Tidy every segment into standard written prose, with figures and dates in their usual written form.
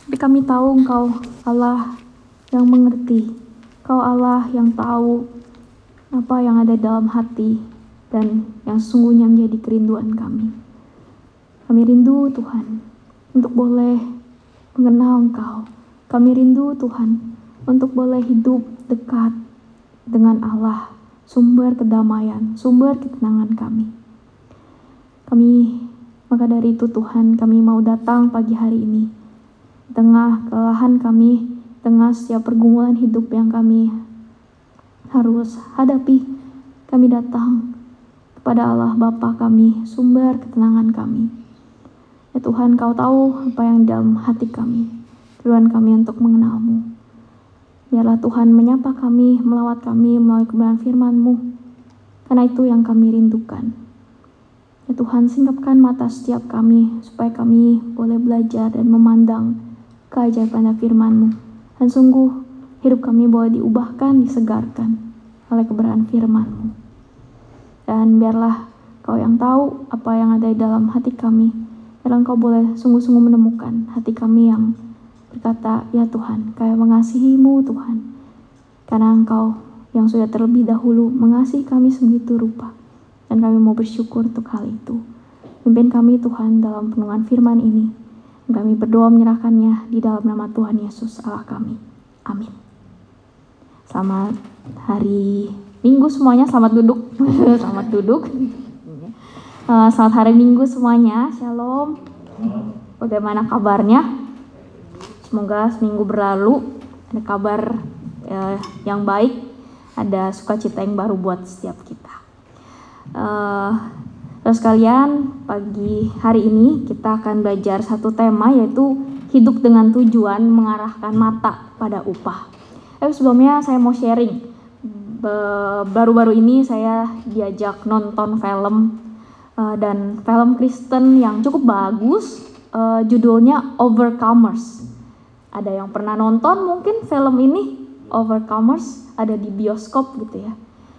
Tapi kami tahu Engkau Allah yang mengerti, Engkau Allah yang tahu apa yang ada dalam hati dan yang sesungguhnya menjadi kerinduan kami. Kami rindu Tuhan untuk boleh mengenal Engkau. Kami rindu Tuhan untuk boleh hidup dekat dengan Allah, sumber kedamaian, sumber ketenangan kami. Maka dari itu Tuhan, kami mau datang pagi hari ini, tengah kelelahan kami, tengah setiap pergumulan hidup yang kami harus hadapi, kami datang kepada Allah Bapa kami, sumber ketenangan kami. Ya Tuhan, Kau tahu apa yang dalam hati kami, Tuhan kami untuk mengenal-Mu. Biarlah Tuhan menyapa kami, melawat kami melalui kebenaran firman-Mu, karena itu yang kami rindukan. Ya Tuhan, singkapkan mata setiap kami, supaya kami boleh belajar dan memandang keajaiban firman-Mu. Dan sungguh, hidup kami boleh diubahkan, disegarkan oleh kebenaran firman-Mu. Dan biarlah Kau yang tahu apa yang ada di dalam hati kami, biarlah Engkau boleh sungguh-sungguh menemukan hati kami yang berkata, ya Tuhan, kami mengasihi-Mu Tuhan, karena Engkau yang sudah terlebih dahulu mengasihi kami sebegitu rupa. Dan kami mau bersyukur untuk hal itu. Pimpin kami Tuhan dalam perenungan firman ini. Kami berdoa menyerahkannya di dalam nama Tuhan Yesus Allah kami. Amin. Selamat hari Minggu semuanya, selamat duduk. Selamat duduk. Selamat hari Minggu semuanya, shalom. Bagaimana kabarnya? Semoga seminggu berlalu ada kabar yang baik, ada sukacita yang baru buat setiap kita. Terus kalian, pagi hari ini kita akan belajar satu tema, yaitu hidup dengan tujuan mengarahkan mata pada upah. Sebelumnya saya mau sharing. Baru-baru ini saya diajak nonton film dan film Kristen yang cukup bagus, judulnya Overcomers. Ada yang pernah nonton mungkin film ini, Overcomers, ada di bioskop gitu ya.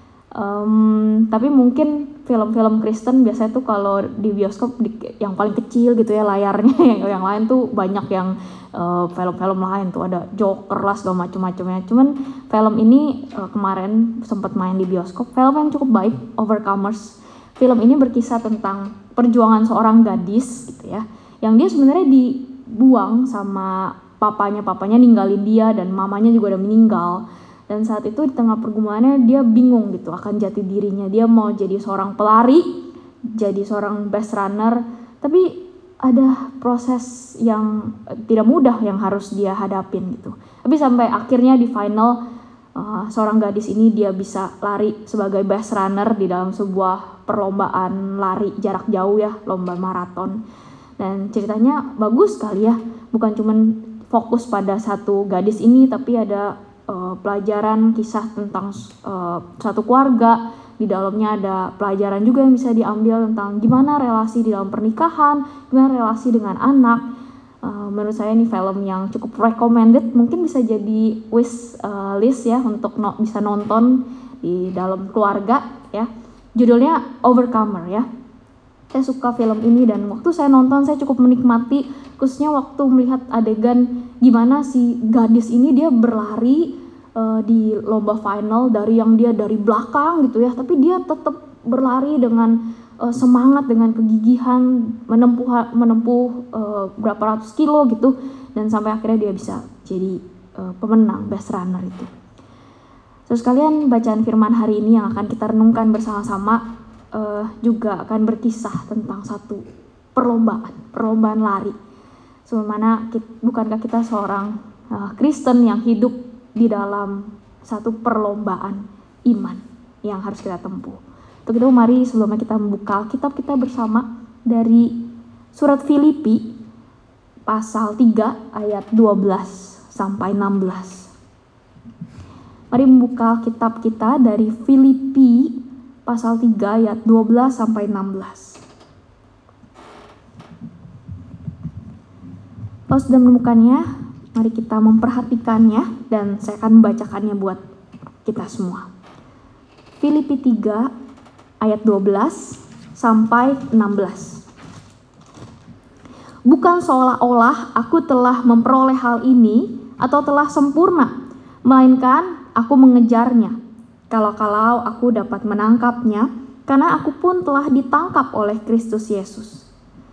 Tapi mungkin film-film Kristen biasanya tuh kalau di bioskop yang paling kecil gitu ya layarnya, yang lain tuh banyak yang film-film lain tuh ada Joker lah segala macam-macamnya. Cuman film ini kemarin sempat main di bioskop, film yang cukup baik, Overcomers. Film ini berkisah tentang perjuangan seorang gadis gitu ya, yang dia sebenarnya dibuang sama papanya ninggalin dia dan mamanya juga udah meninggal. Dan saat itu di tengah pergumulannya dia bingung gitu akan jati dirinya. Dia mau jadi seorang pelari, jadi seorang best runner, tapi ada proses yang tidak mudah yang harus dia hadapin gitu. Tapi sampai akhirnya di final seorang gadis ini dia bisa lari sebagai best runner di dalam sebuah perlombaan lari jarak jauh ya, lomba maraton. Dan ceritanya bagus sekali ya, bukan cuman fokus pada satu gadis ini, tapi ada pelajaran kisah tentang satu keluarga. Di dalamnya ada pelajaran juga yang bisa diambil tentang gimana relasi di dalam pernikahan, gimana relasi dengan anak. Menurut saya ini film yang cukup recommended, mungkin bisa jadi wish list ya untuk bisa nonton di dalam keluarga ya. Judulnya Overcomer ya. Saya suka film ini dan waktu saya nonton saya cukup menikmati, khususnya waktu melihat adegan gimana si gadis ini dia berlari di lomba final dari belakang gitu ya, tapi dia tetap berlari dengan semangat, dengan kegigihan, menempuh berapa ratus kilo gitu, dan sampai akhirnya dia bisa jadi pemenang best runner itu. Terus kalian, bacaan firman hari ini yang akan kita renungkan bersama-sama juga akan berkisah tentang satu perlombaan lari. Sebagaimana bukankah kita seorang Kristen yang hidup di dalam satu perlombaan iman yang harus kita tempuh. Untuk itu mari sebelumnya kita membuka kitab kita bersama dari surat Filipi pasal 3 ayat 12 sampai 16. Mari membuka kitab kita dari Filipi pasal 3 ayat 12 sampai 16. Kalau sudah menemukannya, mari kita memperhatikannya dan saya akan membacakannya buat kita semua. Filipi 3 ayat 12 sampai 16. Bukan seolah-olah aku telah memperoleh hal ini atau telah sempurna, melainkan aku mengejarnya. Kalau-kalau aku dapat menangkapnya, karena aku pun telah ditangkap oleh Kristus Yesus.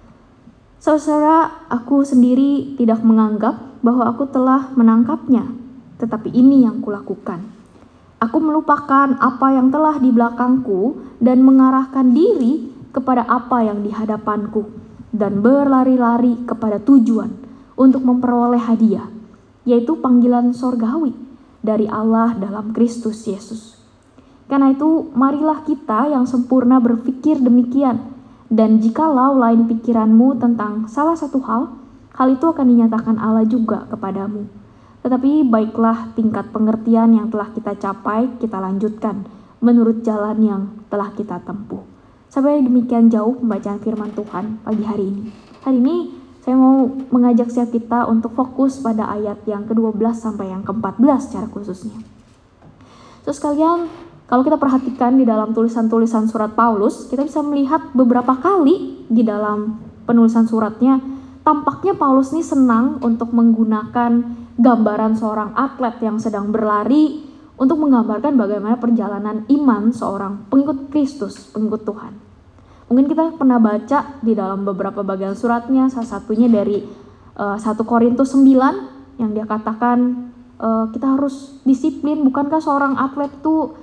Saudara, aku sendiri tidak menganggap bahwa aku telah menangkapnya, tetapi ini yang kulakukan. Aku melupakan apa yang telah di belakangku dan mengarahkan diri kepada apa yang di hadapanku, dan berlari-lari kepada tujuan untuk memperoleh hadiah, yaitu panggilan sorgawi dari Allah dalam Kristus Yesus. Karena itu, marilah kita yang sempurna berpikir demikian. Dan jikalau lain pikiranmu tentang salah satu hal itu akan dinyatakan Allah juga kepadamu. Tetapi baiklah tingkat pengertian yang telah kita capai, kita lanjutkan menurut jalan yang telah kita tempuh. Sampai demikian jauh pembacaan firman Tuhan pagi hari ini. Hari ini saya mau mengajak setiap kita untuk fokus pada ayat yang ke-12 sampai yang ke-14 secara khususnya. Terus kalian, kalau kita perhatikan di dalam tulisan-tulisan surat Paulus, kita bisa melihat beberapa kali di dalam penulisan suratnya, tampaknya Paulus ini senang untuk menggunakan gambaran seorang atlet yang sedang berlari untuk menggambarkan bagaimana perjalanan iman seorang pengikut Kristus, pengikut Tuhan. Mungkin kita pernah baca di dalam beberapa bagian suratnya, salah satunya dari 1 Korintus 9 yang dia katakan kita harus disiplin. Bukankah seorang atlet itu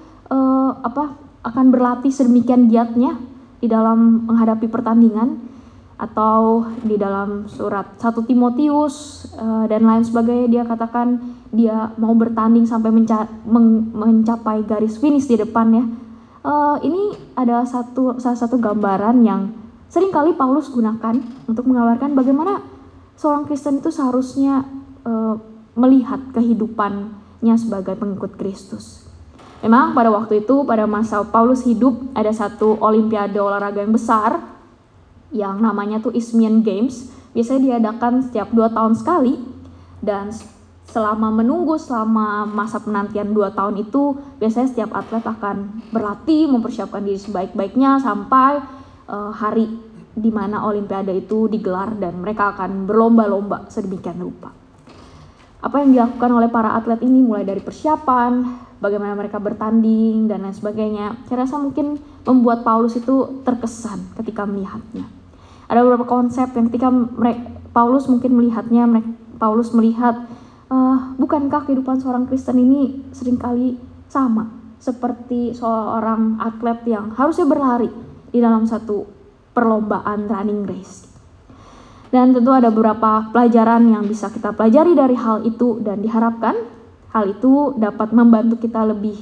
akan berlatih sedemikian giatnya di dalam menghadapi pertandingan, atau di dalam surat 1 Timotius dan lain sebagainya dia katakan dia mau bertanding sampai mencapai garis finish di depan ya. Ini ada salah satu gambaran yang seringkali Paulus gunakan untuk menggambarkan bagaimana seorang Kristen itu seharusnya melihat kehidupannya sebagai pengikut Kristus. Memang pada waktu itu, pada masa Paulus hidup, ada satu olimpiade olahraga yang besar yang namanya tuh Isthmian Games. Biasanya diadakan setiap 2 tahun sekali, dan selama masa penantian 2 tahun itu, biasanya setiap atlet akan berlatih, mempersiapkan diri sebaik-baiknya sampai hari di mana olimpiade itu digelar dan mereka akan berlomba-lomba sedemikian rupa. Apa yang dilakukan oleh para atlet ini mulai dari persiapan, bagaimana mereka bertanding dan lain sebagainya, saya rasa mungkin membuat Paulus itu terkesan ketika melihatnya. Ada beberapa konsep yang ketika Paulus mungkin melihatnya, Paulus melihat bukankah kehidupan seorang Kristen ini seringkali sama seperti seorang atlet yang harusnya berlari di dalam satu perlombaan running race. Dan tentu ada beberapa pelajaran yang bisa kita pelajari dari hal itu, dan diharapkan hal itu dapat membantu kita lebih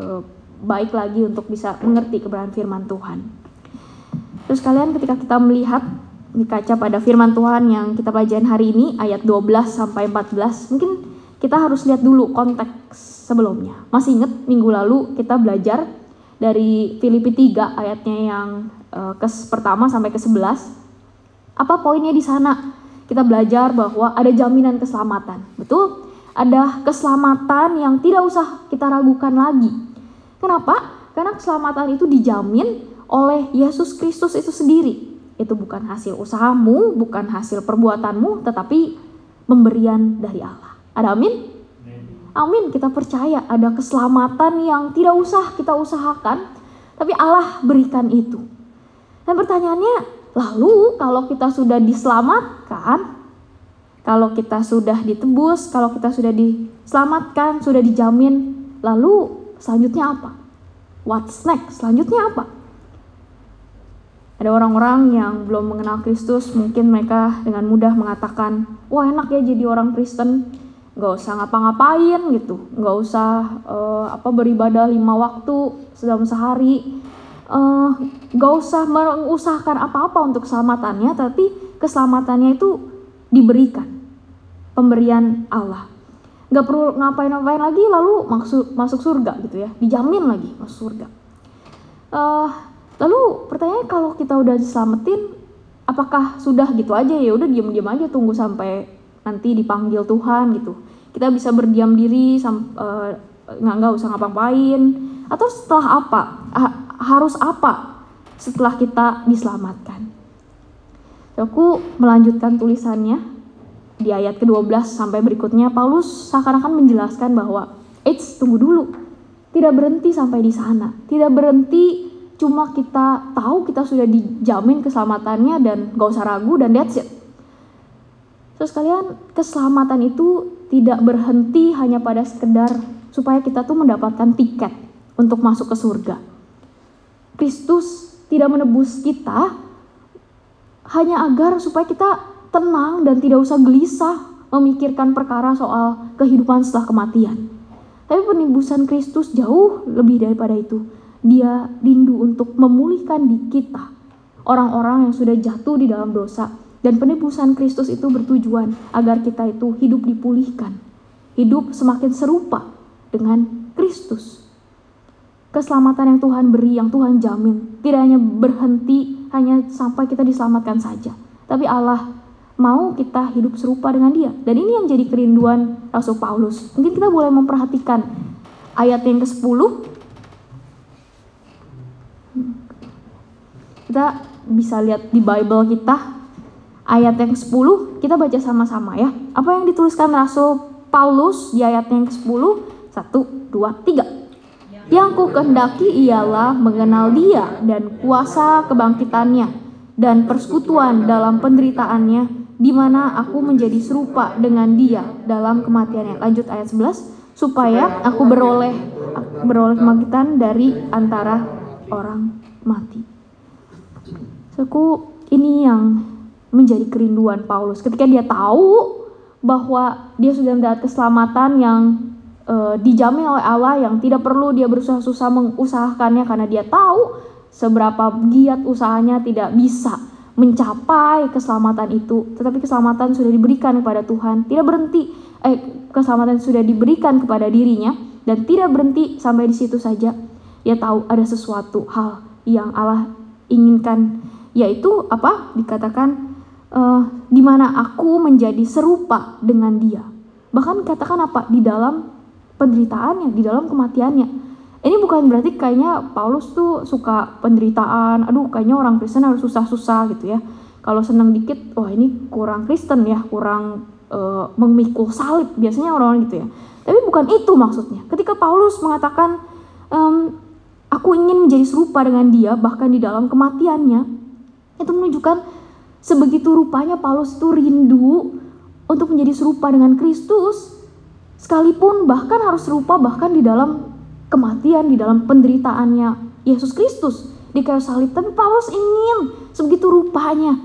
baik lagi untuk bisa mengerti kebenaran firman Tuhan. Terus kalian, ketika kita melihat di kaca pada firman Tuhan yang kita pelajari hari ini, ayat 12 sampai 14, mungkin kita harus lihat dulu konteks sebelumnya. Masih ingat minggu lalu kita belajar dari Filipi 3 ayatnya yang pertama sampai ke-11. Apa poinnya di sana? Kita belajar bahwa ada jaminan keselamatan. Betul? Ada keselamatan yang tidak usah kita ragukan lagi. Kenapa? Karena keselamatan itu dijamin oleh Yesus Kristus itu sendiri. Itu bukan hasil usahamu, bukan hasil perbuatanmu, tetapi pemberian dari Allah. Ada amin? Amin. Kita percaya ada keselamatan yang tidak usah kita usahakan, tapi Allah berikan itu. Dan pertanyaannya, lalu kalau kita sudah diselamatkan, kalau kita sudah ditebus, kalau kita sudah diselamatkan, sudah dijamin, lalu selanjutnya apa? What's next? Selanjutnya apa? Ada orang-orang yang belum mengenal Kristus, mungkin mereka dengan mudah mengatakan, wah enak ya jadi orang Kristen, gak usah ngapa-ngapain gitu, gak usah beribadah 5 waktu dalam sehari, gak usah mengusahakan apa-apa untuk keselamatannya, tapi keselamatannya itu diberikan, pemberian Allah. Gak perlu ngapain-ngapain lagi lalu masuk surga gitu ya, dijamin lagi masuk surga. Lalu pertanyaannya, kalau kita udah diselamatin, apakah sudah gitu aja, ya udah diam-diam aja tunggu sampai nanti dipanggil Tuhan gitu? Kita bisa berdiam diri, nggak usah ngapa-ngapain, atau setelah apa? Harus apa setelah kita diselamatkan? Aku melanjutkan tulisannya di ayat ke-12 sampai berikutnya. Paulus seakan-akan menjelaskan bahwa tunggu dulu, tidak berhenti sampai di sana, tidak berhenti cuma kita tahu kita sudah dijamin keselamatannya dan gak usah ragu dan that's it. Terus kalian, keselamatan itu tidak berhenti hanya pada sekedar supaya kita tuh mendapatkan tiket untuk masuk ke surga. Kristus tidak menebus kita hanya agar supaya kita tenang dan tidak usah gelisah memikirkan perkara soal kehidupan setelah kematian. Tapi penebusan Kristus jauh lebih daripada itu. Dia rindu untuk memulihkan di kita orang-orang yang sudah jatuh di dalam dosa. Dan penebusan Kristus itu bertujuan agar kita itu hidup dipulihkan, hidup semakin serupa dengan Kristus. Keselamatan yang Tuhan beri, yang Tuhan jamin, tidak hanya berhenti hanya sampai kita diselamatkan saja, tapi Allah mau kita hidup serupa dengan Dia. Dan ini yang jadi kerinduan Rasul Paulus. Mungkin kita boleh memperhatikan ayat yang ke-10. Kita bisa lihat di Bible kita, ayat yang ke-10, kita baca sama-sama ya. Apa yang dituliskan Rasul Paulus di ayat yang ke-10? 1, 2, 3. Yang ku kehendaki ialah mengenal Dia dan kuasa kebangkitannya dan persekutuan dalam penderitaannya, di mana aku menjadi serupa dengan Dia dalam kematiannya. Lanjut ayat 11, supaya aku beroleh kebangkitan dari antara orang mati. Suku, ini yang menjadi kerinduan Paulus ketika dia tahu bahwa dia sudah mendapat keselamatan yang dijamin oleh Allah, yang tidak perlu dia berusaha-susah mengusahakannya karena dia tahu seberapa giat usahanya tidak bisa mencapai keselamatan itu. Tetapi keselamatan sudah diberikan kepada Tuhan, tidak berhenti. Keselamatan sudah diberikan kepada dirinya dan tidak berhenti sampai di situ saja. Dia tahu ada sesuatu hal yang Allah inginkan, yaitu apa? Dikatakan di mana aku menjadi serupa dengan Dia. Bahkan katakan apa? Di dalam penderitaannya, di dalam kematiannya. Ini bukan berarti kayaknya Paulus tuh suka penderitaan, aduh kayaknya orang Kristen harus susah-susah gitu ya. Kalau senang dikit, wah ini kurang Kristen ya, kurang memikul salib, biasanya orang-orang gitu ya. Tapi bukan itu maksudnya. Ketika Paulus mengatakan, aku ingin menjadi serupa dengan Dia, bahkan di dalam kematiannya, itu menunjukkan sebegitu rupanya Paulus itu rindu untuk menjadi serupa dengan Kristus, sekalipun bahkan harus serupa bahkan di dalam kematian, di dalam penderitaannya Yesus Kristus di kayu salib. Tapi Paulus ingin sebegitu rupanya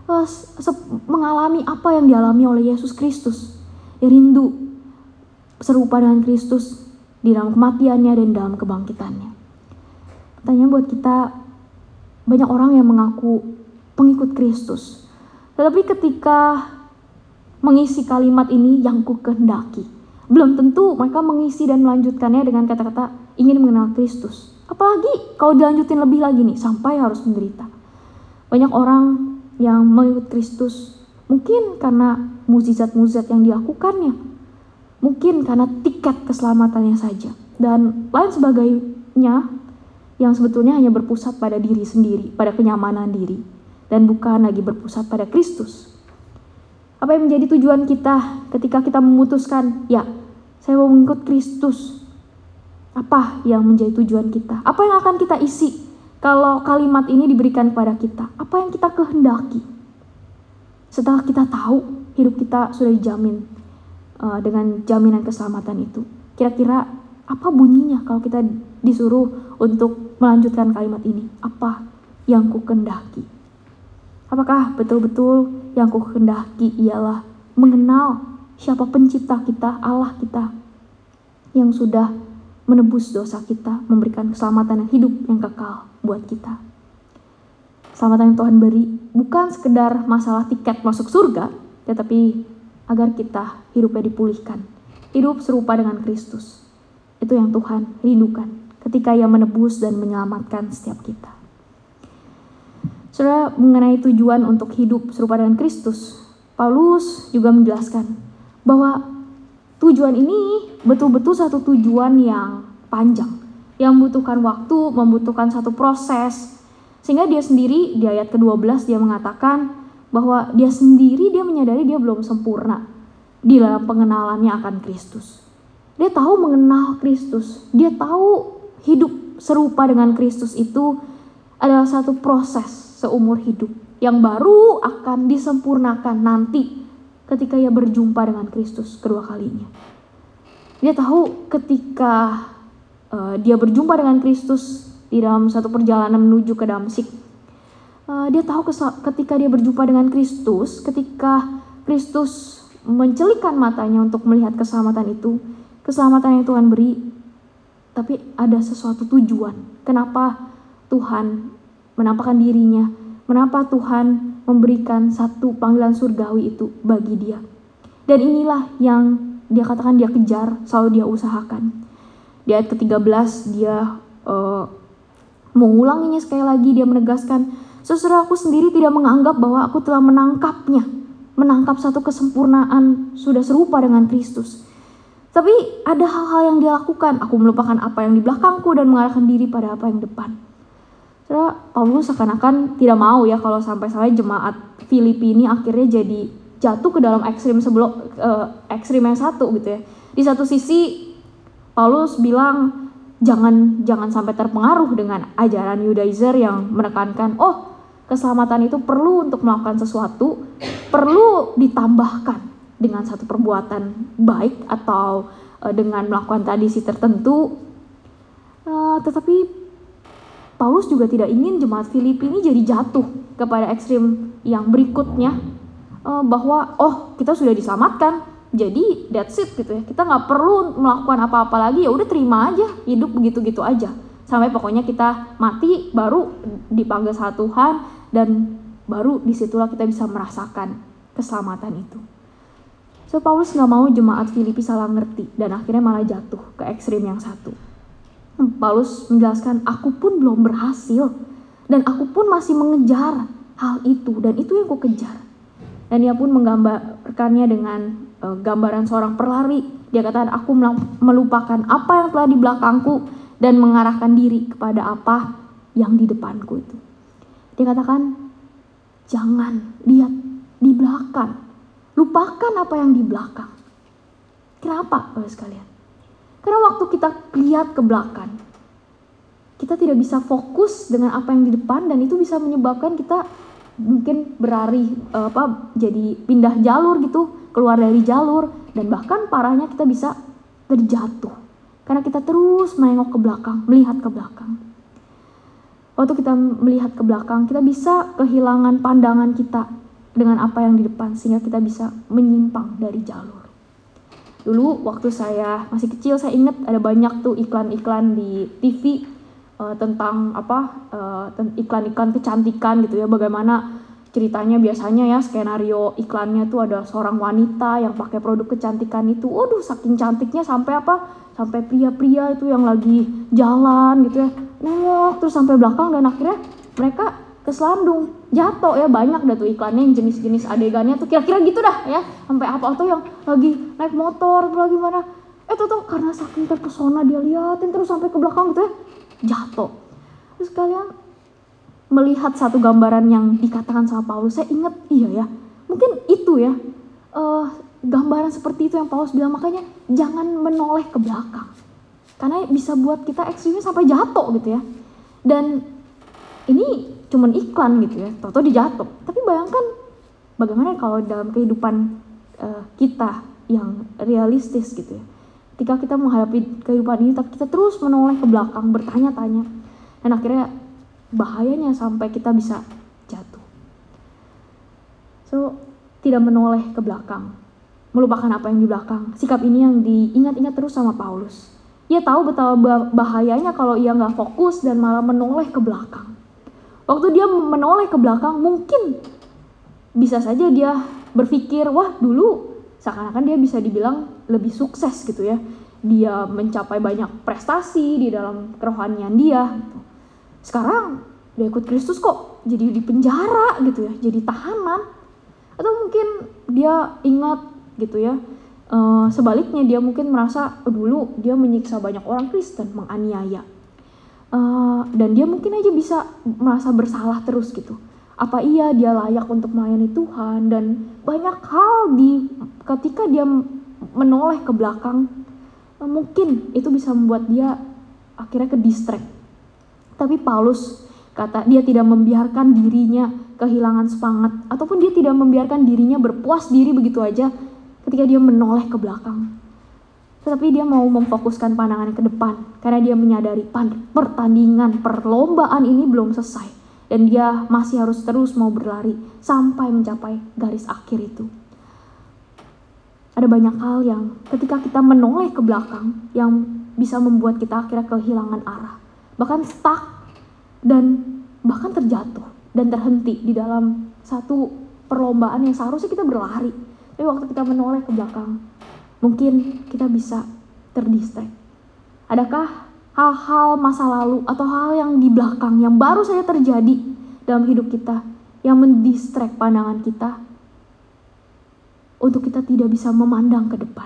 mengalami apa yang dialami oleh Yesus Kristus. Dia rindu serupa dengan Kristus di dalam kematiannya dan dalam kebangkitannya. Pertanyaan buat kita, banyak orang yang mengaku pengikut Kristus, tetapi ketika mengisi kalimat ini yang ku kehendaki, belum tentu mereka mengisi dan melanjutkannya dengan kata-kata ingin mengenal Kristus. Apalagi kalau dilanjutin lebih lagi nih, sampai harus menderita. Banyak orang yang mengikut Kristus mungkin karena mukjizat-mukjizat yang dilakukannya, mungkin karena tiket keselamatannya saja, dan lain sebagainya yang sebetulnya hanya berpusat pada diri sendiri, pada kenyamanan diri, dan bukan lagi berpusat pada Kristus. Apa yang menjadi tujuan kita ketika kita memutuskan, ya saya mau mengikut Kristus? Apa yang menjadi tujuan kita? Apa yang akan kita isi kalau kalimat ini diberikan kepada kita? Apa yang kita kehendaki? Setelah kita tahu hidup kita sudah dijamin dengan jaminan keselamatan itu, kira-kira apa bunyinya kalau kita disuruh untuk melanjutkan kalimat ini? Apa yang ku kehendaki? Apakah betul-betul yang ku kehendaki ialah mengenal siapa pencipta kita, Allah kita, yang sudah menebus dosa kita, memberikan keselamatan yang hidup yang kekal buat kita. Keselamatan yang Tuhan beri bukan sekedar masalah tiket masuk surga, tetapi agar kita hidupnya dipulihkan, hidup serupa dengan Kristus. Itu yang Tuhan rindukan ketika Ia menebus dan menyelamatkan setiap kita. Saudara, mengenai tujuan untuk hidup serupa dengan Kristus, Paulus juga menjelaskan bahwa tujuan ini betul-betul satu tujuan yang panjang, yang membutuhkan waktu, membutuhkan satu proses. Sehingga dia sendiri di ayat ke-12 dia mengatakan bahwa dia sendiri, dia menyadari dia belum sempurna di dalam pengenalannya akan Kristus. Dia tahu mengenal Kristus, dia tahu hidup serupa dengan Kristus itu adalah satu proses seumur hidup yang baru akan disempurnakan nanti ketika ia berjumpa dengan Kristus kedua kalinya. Dia tahu ketika dia berjumpa dengan Kristus di dalam satu perjalanan menuju ke Damsyik, dia tahu ketika dia berjumpa dengan Kristus, ketika Kristus mencelikkan matanya untuk melihat keselamatan itu, keselamatan yang Tuhan beri, tapi ada sesuatu tujuan. Kenapa Tuhan menampakkan dirinya? Kenapa Tuhan memberikan satu panggilan surgawi itu bagi dia? Dan inilah yang dia katakan dia kejar, selalu dia usahakan. Di ayat ke-13 dia mengulanginya sekali lagi, dia menegaskan, saudaraku sendiri tidak menganggap bahwa aku telah menangkapnya, menangkap satu kesempurnaan sudah serupa dengan Kristus. Tapi ada hal-hal yang dia lakukan, aku melupakan apa yang di belakangku dan mengarahkan diri pada apa yang depan. Saudara, Paulus seakan-akan tidak mau ya kalau sampai jemaat Filipi ini akhirnya jadi jatuh ke dalam ekstrim yang satu gitu ya. Di satu sisi Paulus bilang jangan sampai terpengaruh dengan ajaran Yudaizer yang menekankan keselamatan itu perlu untuk melakukan sesuatu, perlu ditambahkan dengan satu perbuatan baik atau dengan melakukan tradisi tertentu. Tetapi Paulus juga tidak ingin jemaat Filipi ini jadi jatuh kepada ekstrim yang berikutnya, bahwa kita sudah diselamatkan, jadi that's it gitu ya, kita nggak perlu melakukan apa-apa lagi, ya udah terima aja hidup begitu-gitu aja sampai pokoknya kita mati baru dipanggil sama Tuhan dan baru disitulah kita bisa merasakan keselamatan itu. So Paulus nggak mau jemaat Filipi salah ngerti dan akhirnya malah jatuh ke ekstrim yang satu. Paulus menjelaskan, aku pun belum berhasil dan aku pun masih mengejar hal itu dan itu yang ku kejar. Dan dia pun menggambarkannya dengan gambaran seorang perlari. Dia katakan, aku melupakan apa yang telah di belakangku dan mengarahkan diri kepada apa yang di depanku itu. Dia katakan, jangan lihat di belakang, lupakan apa yang di belakang. Kenapa, Bapak sekalian? Karena waktu kita lihat ke belakang, kita tidak bisa fokus dengan apa yang di depan dan itu bisa menyebabkan kita mungkin jadi pindah jalur gitu, keluar dari jalur dan bahkan parahnya kita bisa terjatuh karena kita terus menengok ke belakang, melihat ke belakang. Waktu kita melihat ke belakang, kita bisa kehilangan pandangan kita dengan apa yang di depan sehingga kita bisa menyimpang dari jalur. Dulu waktu saya masih kecil, saya ingat ada banyak tuh iklan-iklan di TV tentang iklan-iklan kecantikan gitu ya. Bagaimana ceritanya biasanya ya, skenario iklannya tuh ada seorang wanita yang pakai produk kecantikan itu. Waduh, saking cantiknya sampai sampai pria-pria itu yang lagi jalan gitu ya, nengok terus sampai belakang dan akhirnya mereka keselandung, jatuh ya. Banyak dah tuh iklannya yang jenis-jenis adegannya tuh kira-kira gitu dah ya. Sampai apa tuh yang lagi naik motor atau lagi mana, tuh karena saking terpesona dia liatin terus sampai ke belakang gitu ya, jatuh. Terus kalian melihat satu gambaran yang dikatakan sama Paulus, saya ingat iya ya, mungkin itu ya gambaran seperti itu yang Paulus bilang, makanya jangan menoleh ke belakang karena bisa buat kita ekstrimnya sampai jatuh gitu ya. Dan ini cuman iklan gitu ya, tau-tau dijatuh. Tapi bayangkan bagaimana kalau dalam kehidupan kita yang realistis gitu ya. Ketika kita menghadapi kehidupan ini, tapi kita terus menoleh ke belakang, bertanya-tanya. Dan akhirnya bahayanya sampai kita bisa jatuh. So, tidak menoleh ke belakang, melupakan apa yang di belakang. Sikap ini yang diingat-ingat terus sama Paulus. Ia tahu betapa bahayanya kalau ia gak fokus dan malah menoleh ke belakang. Waktu dia menoleh ke belakang, mungkin bisa saja dia berpikir, wah dulu seakan-akan dia bisa dibilang lebih sukses gitu ya. Dia mencapai banyak prestasi di dalam kerohanian dia. Sekarang dia ikut Kristus kok jadi di penjara gitu ya, jadi tahanan. Atau mungkin dia ingat gitu ya, sebaliknya dia mungkin merasa dulu dia menyiksa banyak orang Kristen, menganiaya. Dan dia mungkin aja bisa merasa bersalah terus gitu. Apa iya dia layak untuk melayani Tuhan? Dan banyak hal ketika dia menoleh ke belakang, mungkin itu bisa membuat dia akhirnya ke distract. Tapi Paulus kata dia tidak membiarkan dirinya kehilangan semangat, ataupun dia tidak membiarkan dirinya berpuas diri begitu aja ketika dia menoleh ke belakang. Tetapi dia mau memfokuskan pandangannya ke depan, karena dia menyadari pertandingan, perlombaan ini belum selesai. Dan dia masih harus terus mau berlari sampai mencapai garis akhir itu. Ada banyak hal yang ketika kita menoleh ke belakang yang bisa membuat kita akhirnya kehilangan arah. Bahkan stuck dan bahkan terjatuh dan terhenti di dalam satu perlombaan yang seharusnya kita berlari. Tapi waktu kita menoleh ke belakang, mungkin kita bisa terdistract. Adakah hal-hal masa lalu atau hal yang di belakang yang baru saja terjadi dalam hidup kita yang mendistract pandangan kita untuk kita tidak bisa memandang ke depan?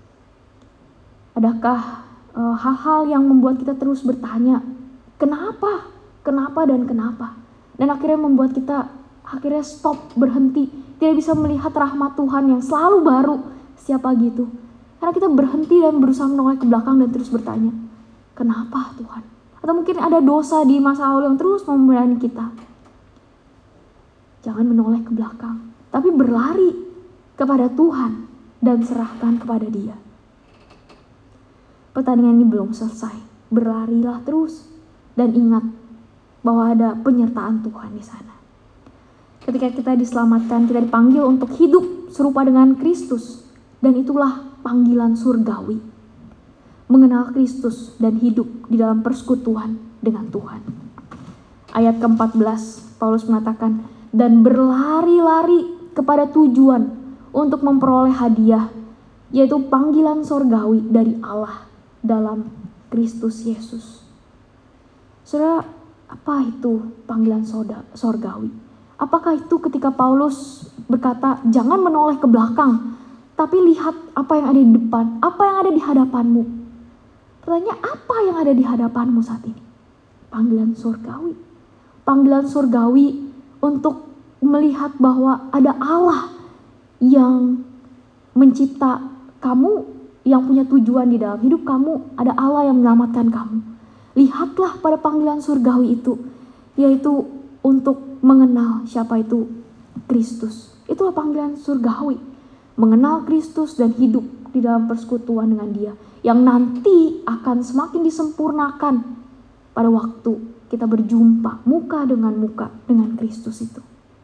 Adakah hal-hal yang membuat kita terus bertanya, kenapa dan kenapa? Dan akhirnya membuat kita akhirnya stop, berhenti, tidak bisa melihat rahmat Tuhan yang selalu baru setiap pagi itu. Karena kita berhenti dan berusaha menoleh ke belakang dan terus bertanya, kenapa Tuhan? Atau mungkin ada dosa di masa lalu yang terus membebani kita. Jangan menoleh ke belakang, tapi berlari kepada Tuhan dan serahkan kepada Dia. Pertandingan ini belum selesai. Berlarilah terus dan ingat bahwa ada penyertaan Tuhan di sana. Ketika kita diselamatkan, kita dipanggil untuk hidup serupa dengan Kristus, dan itulah panggilan surgawi. Mengenal Kristus dan hidup di dalam persekutuan dengan Tuhan. Ayat ke-14, Paulus mengatakan, dan berlari-lari kepada tujuan untuk memperoleh hadiah, yaitu panggilan surgawi dari Allah dalam Kristus Yesus. Saudara, apa itu panggilan surgawi? Apakah itu ketika Paulus berkata, jangan menoleh ke belakang, tapi lihat apa yang ada di depan, apa yang ada di hadapanmu. Pertanyaan, apa yang ada di hadapanmu saat ini? Panggilan surgawi. Panggilan surgawi untuk melihat bahwa ada Allah yang mencipta kamu, yang punya tujuan di dalam hidup kamu. Ada Allah yang menyelamatkan kamu. Lihatlah pada panggilan surgawi itu, yaitu untuk mengenal siapa itu Kristus. Itulah panggilan surgawi. Mengenal Kristus dan hidup di dalam persekutuan dengan Dia, yang nanti akan semakin disempurnakan pada waktu kita berjumpa muka dengan Kristus itu.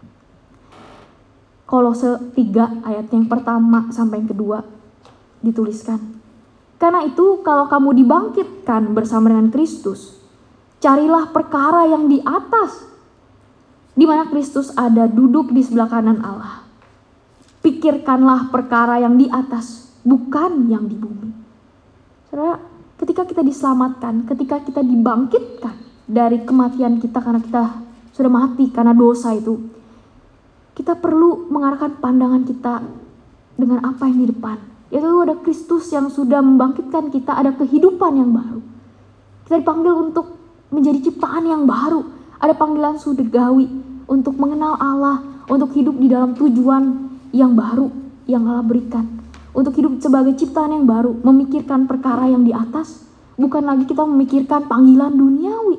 Kolose 3 ayat yang pertama sampai yang kedua dituliskan, karena itu kalau kamu dibangkitkan bersama dengan Kristus, carilah perkara yang di atas, di mana Kristus ada duduk di sebelah kanan Allah. Pikirkanlah perkara yang di atas, bukan yang di bumi. Saudara, ketika kita diselamatkan, ketika kita dibangkitkan dari kematian kita karena kita sudah mati karena dosa itu, kita perlu mengarahkan pandangan kita dengan apa yang di depan. Yaitu ada Kristus yang sudah membangkitkan kita, ada kehidupan yang baru. Kita dipanggil untuk menjadi ciptaan yang baru. Ada panggilan surgawi untuk mengenal Allah, untuk hidup di dalam tujuan yang baru yang Allah berikan. Untuk hidup sebagai ciptaan yang baru, memikirkan perkara yang di atas, bukan lagi kita memikirkan panggilan duniawi.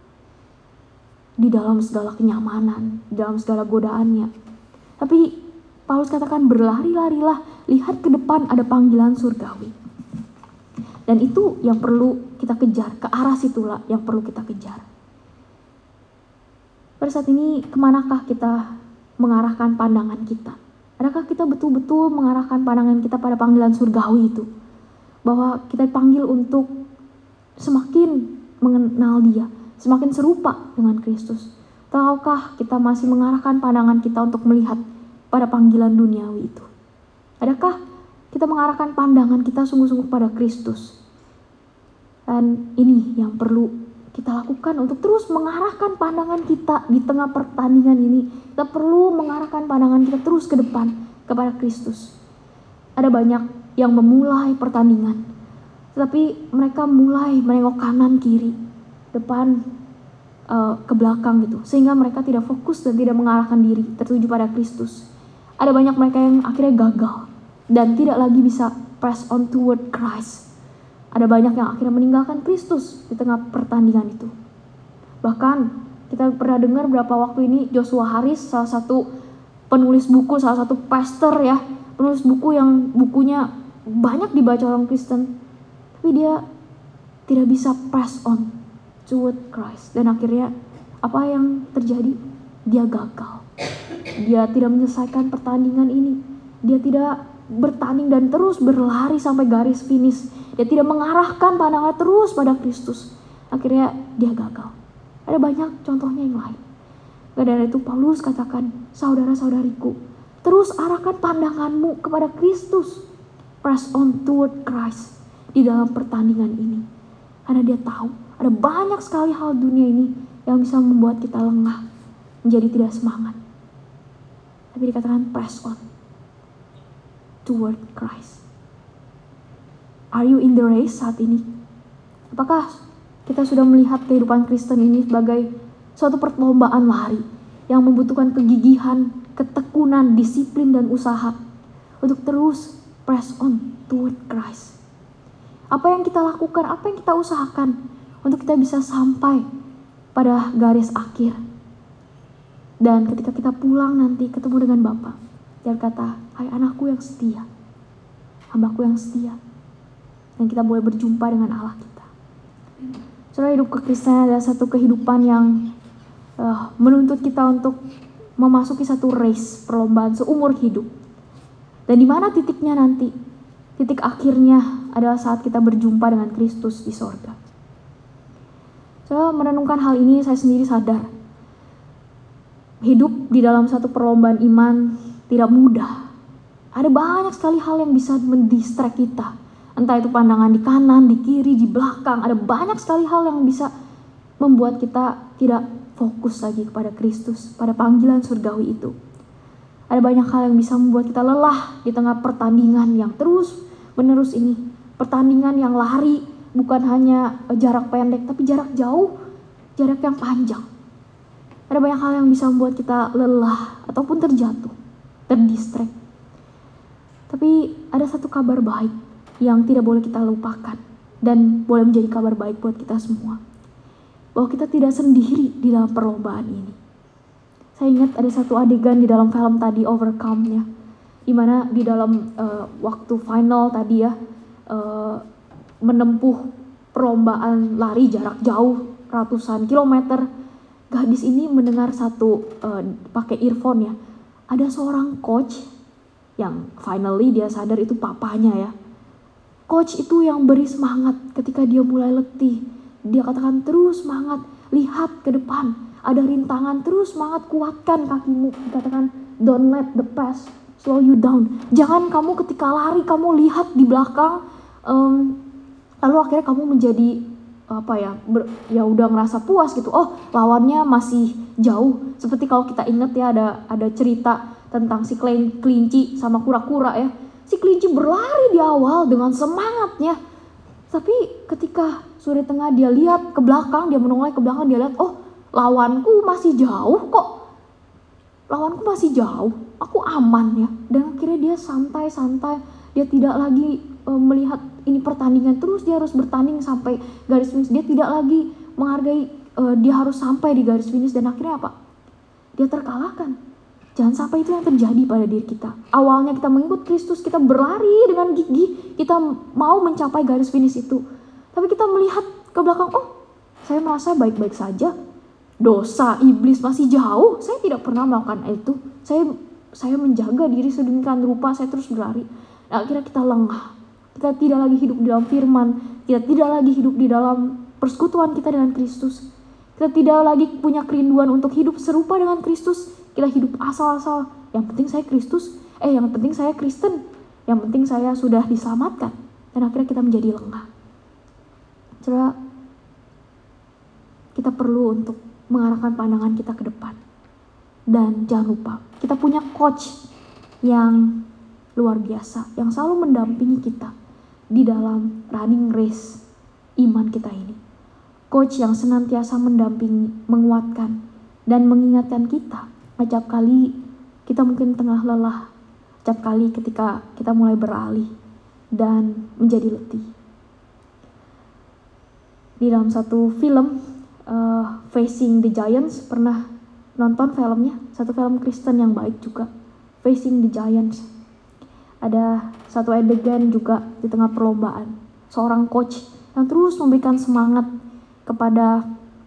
Di dalam segala kenyamanan, di dalam segala godaannya. Tapi Paulus katakan berlari-larilah, lihat ke depan ada panggilan surgawi. Dan itu yang perlu kita kejar, ke arah situlah yang perlu kita kejar. Pada saat ini kemanakah kita mengarahkan pandangan kita? Adakah kita betul-betul mengarahkan pandangan kita pada panggilan surgawi itu? Bahwa kita dipanggil untuk semakin mengenal Dia, semakin serupa dengan Kristus. Tahukah kita masih mengarahkan pandangan kita untuk melihat pada panggilan duniawi itu? Adakah kita mengarahkan pandangan kita sungguh-sungguh pada Kristus? Dan ini yang perlu kita lakukan untuk terus mengarahkan pandangan kita di tengah pertandingan ini. Kita perlu mengarahkan pandangan kita terus ke depan kepada Kristus. Ada banyak yang memulai pertandingan, tetapi mereka mulai menengok kanan kiri, depan, ke belakang gitu, sehingga mereka tidak fokus dan tidak mengarahkan diri tertuju pada Kristus. Ada banyak mereka yang akhirnya gagal dan tidak lagi bisa press on toward Christ. Ada banyak yang akhirnya meninggalkan Kristus di tengah pertandingan itu. Bahkan kita pernah dengar beberapa waktu ini Joshua Harris, salah satu penulis buku, salah satu pastor ya, penulis buku yang bukunya banyak dibaca orang Kristen, tapi dia tidak bisa press on toward Christ, dan akhirnya apa yang terjadi? Dia gagal. Dia tidak menyelesaikan pertandingan ini. Dia tidak bertanding dan terus berlari sampai garis finish. Dia tidak mengarahkan pandangan terus pada Kristus. Akhirnya dia gagal. Ada banyak contohnya yang lain. Dari itu Paulus katakan, saudara-saudariku, terus arahkan pandanganmu kepada Kristus. Press on toward Christ di dalam pertandingan ini. Karena dia tahu ada banyak sekali hal dunia ini yang bisa membuat kita lengah, menjadi tidak semangat. Tapi dikatakan press on toward Christ. Are you in the race saat ini? Apakah kita sudah melihat kehidupan Kristen ini sebagai suatu perlombaan lari yang membutuhkan kegigihan, ketekunan, disiplin, dan usaha untuk terus press on toward Christ? Apa yang kita lakukan, apa yang kita usahakan untuk kita bisa sampai pada garis akhir? Dan ketika kita pulang nanti ketemu dengan Bapa, dia berkata, hai anakku yang setia, hambaku yang setia. Dan kita boleh berjumpa dengan Allah kita. Saudara, hidup kekristenan adalah satu kehidupan yang menuntut kita untuk memasuki satu race, perlombaan seumur hidup. Dan di mana titiknya nanti? Titik akhirnya adalah saat kita berjumpa dengan Kristus di sorga. Saya menrenungkan hal ini, saya sendiri sadar hidup di dalam satu perlombaan iman tidak mudah. Ada banyak sekali hal yang bisa mendistract kita. Entah itu pandangan di kanan, di kiri, di belakang. Ada banyak sekali hal yang bisa membuat kita tidak fokus lagi kepada Kristus, pada panggilan surgawi itu. Ada banyak hal yang bisa membuat kita lelah di tengah pertandingan yang terus menerus ini. Pertandingan yang lari bukan hanya jarak pendek, tapi jarak jauh, jarak yang panjang. Ada banyak hal yang bisa membuat kita lelah ataupun terjatuh, terdistract. Tapi ada satu kabar baik yang tidak boleh kita lupakan dan boleh menjadi kabar baik buat kita semua. Bahwa kita tidak sendiri di dalam perlombaan ini. Saya ingat ada satu adegan di dalam film tadi, Overcome-nya, dimana di dalam waktu final tadi ya, menempuh perlombaan lari jarak jauh ratusan kilometer, gadis ini mendengar satu pakai earphone ya, ada seorang coach yang finally dia sadar itu papanya ya. Coach itu yang beri semangat ketika dia mulai letih. Dia katakan terus semangat, lihat ke depan, ada rintangan, terus semangat, kuatkan kakimu. Dikatakan don't let the past slow you down. Jangan kamu ketika lari kamu lihat di belakang, lalu akhirnya kamu menjadi ya udah ngerasa puas gitu. Oh, lawannya masih jauh. Seperti kalau kita ingat ya, ada cerita tentang si kelinci sama kura-kura ya. Si kelinci berlari di awal dengan semangatnya. Tapi ketika sore tengah dia lihat ke belakang, dia menoleh ke belakang, dia lihat, oh lawanku masih jauh kok. Lawanku masih jauh, aku aman ya. Dan akhirnya dia santai-santai, dia tidak lagi melihat ini pertandingan, terus dia harus bertanding sampai garis finish. Dia tidak lagi menghargai dia harus sampai di garis finish, dan akhirnya apa? Dia terkalahkan. Jangan sampai itu yang terjadi pada diri kita. Awalnya kita mengikut Kristus, kita berlari dengan gigih, kita mau mencapai garis finish itu. Tapi kita melihat ke belakang, oh saya merasa baik-baik saja. Dosa, iblis masih jauh, saya tidak pernah melakukan itu. Saya menjaga diri sedemikian rupa, saya terus berlari. Nah, akhirnya kita lengah. Kita tidak lagi hidup di dalam firman, kita tidak lagi hidup di dalam persekutuan kita dengan Kristus. Kita tidak lagi punya kerinduan untuk hidup serupa dengan Kristus. Kita hidup asal-asal, yang penting saya Kristus, yang penting saya Kristen, yang penting saya sudah diselamatkan. Dan akhirnya kita menjadi lengah. Saudara, kita perlu untuk mengarahkan pandangan kita ke depan. Dan jangan lupa, kita punya coach yang luar biasa, yang selalu mendampingi kita di dalam running race iman kita ini. coach yang senantiasa mendampingi, menguatkan, dan mengingatkan kita. Setiap kali kita mungkin tengah lelah, setiap kali ketika kita mulai beralih dan menjadi letih. Di dalam satu film, Facing the Giants, pernah nonton filmnya? Satu film Kristen yang baik juga, Facing the Giants. Ada satu adegan juga di tengah perlombaan, seorang coach yang terus memberikan semangat kepada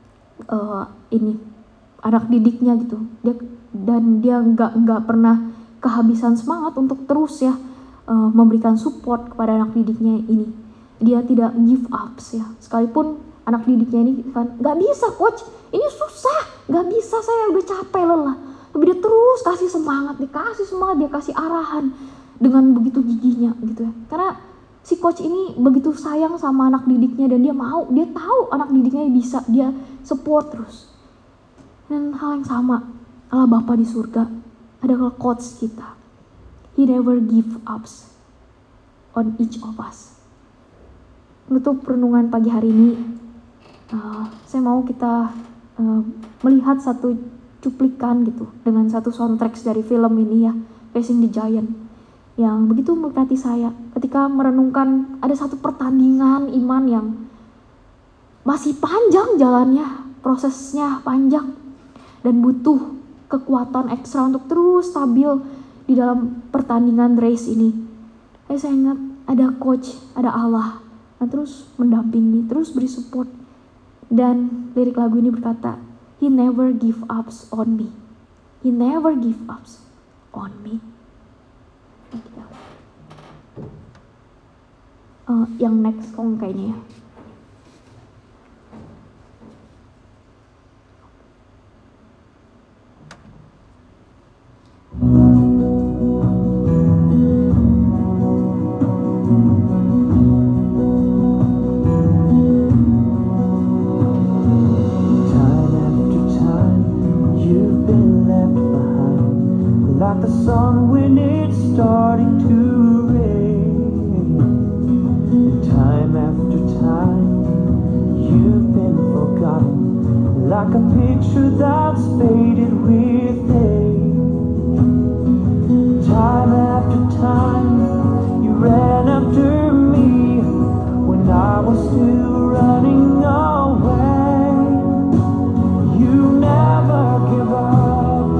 anak didiknya gitu. Dia nggak pernah kehabisan semangat untuk terus memberikan support kepada anak didiknya ini. Dia tidak give up ya, sekalipun anak didiknya ini kan, nggak bisa coach, ini susah, nggak bisa, saya udah capek, lelah. Tapi dia terus kasih semangat, dia kasih arahan dengan begitu gigihnya gitu ya. Karena si coach ini begitu sayang sama anak didiknya, dan dia tahu anak didiknya bisa, dia support terus. Dan hal yang sama, Allah Bapa di surga adalah coach kita. He never give up on each of us. Untuk renungan pagi hari ini, saya mau kita melihat satu cuplikan gitu dengan satu soundtrack dari film ini ya, Facing the Giant, yang begitu memberkati saya ketika merenungkan ada satu pertandingan iman yang masih panjang jalannya, prosesnya panjang, dan butuh kekuatan ekstra untuk terus stabil di dalam pertandingan race ini. Saya ingat ada coach, ada Allah yang terus mendampingi, terus beri support. Dan lirik lagu ini berkata, He never give up on me. He never give up on me. Yang next song kayaknya ya. Like the sun when it's starting to rain. Time after time, you've been forgotten. Like a picture that's faded with age. Time after time, you ran after me when I was still running away. You never give up.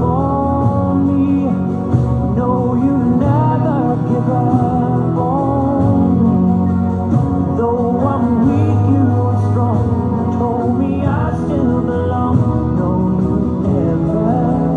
Give up on me. Though I'm weak, you are strong. You told me I still belong. No, you never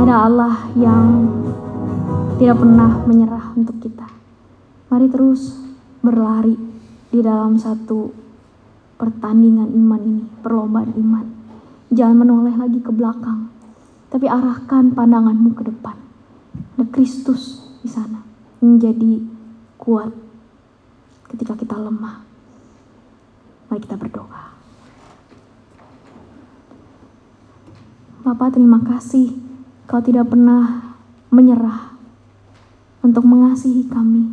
ada Allah yang tidak pernah menyerah untuk kita. Mari terus berlari di dalam satu pertandingan iman ini, perlombaan iman. Jangan menoleh lagi ke belakang, tapi arahkan pandanganmu ke depan. Ada Kristus di sana menjadi kuat ketika kita lemah. Mari kita berdoa. Bapa, terima kasih Kau tidak pernah menyerah untuk mengasihi kami,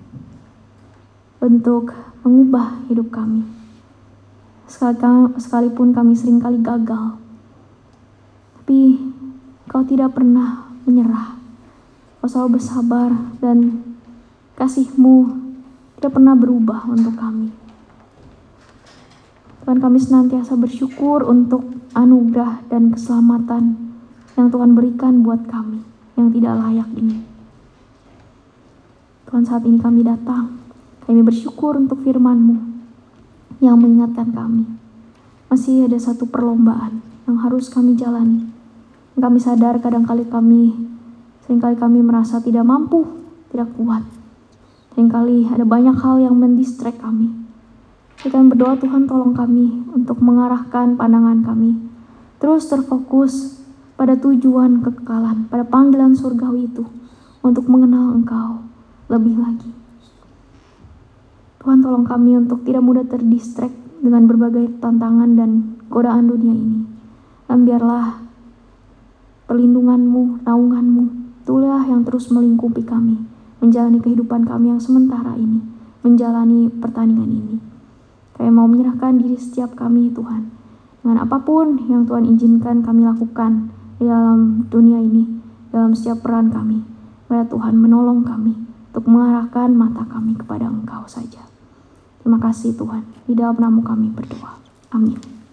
untuk mengubah hidup kami. Sekalipun kami seringkali gagal, tapi Kau tidak pernah menyerah. Kau selalu bersabar dan kasih-Mu tidak pernah berubah untuk kami. Tuhan, kami senantiasa bersyukur untuk anugerah dan keselamatan yang Tuhan berikan buat kami yang tidak layak ini. Tuhan, saat ini kami datang, kami bersyukur untuk firman-Mu yang mengingatkan kami. Masih ada satu perlombaan yang harus kami jalani. Kami sadar seringkali kami merasa tidak mampu, tidak kuat. Seringkali ada banyak hal yang mendistract kami. Kita berdoa, Tuhan, tolong kami untuk mengarahkan pandangan kami terus terfokus pada tujuan kekekalan, pada panggilan surgawi itu, untuk mengenal Engkau lebih lagi. Tuhan, tolong kami untuk tidak mudah terdistract dengan berbagai tantangan dan godaan dunia ini. Dan biarlah perlindungan-Mu, naungan-Mu, itulah yang terus melingkupi kami, menjalani kehidupan kami yang sementara ini, menjalani pertandingan ini. Kami mau menyerahkan diri setiap kami, Tuhan, dengan apapun yang Tuhan izinkan kami lakukan di dalam dunia ini, dalam setiap peran kami. Biar Tuhan menolong kami untuk mengarahkan mata kami kepada Engkau saja. Terima kasih Tuhan, di dalam nama kami berdoa. Amin.